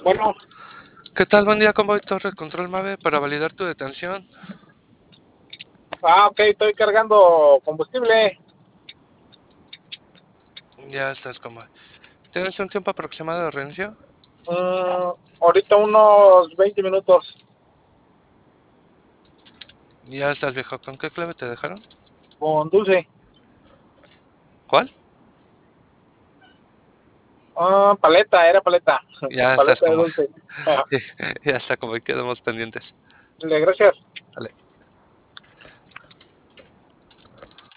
Bueno, ¿Qué tal? Buen día, Convoy Torre Control Mave para validar tu detención. ok, estoy cargando combustible. Ya estás, Convoy. ¿Tienes un tiempo aproximado de reinicio? Ahorita unos 20 minutos Ya estás, viejo. ¿Con qué clave te dejaron? con dulce. ¿Cuál? Paleta, era paleta. Ya estás, Paleta de Convoy. dulce. Ah, Ya está, Convoy. Quedamos pendientes. gracias. Vale.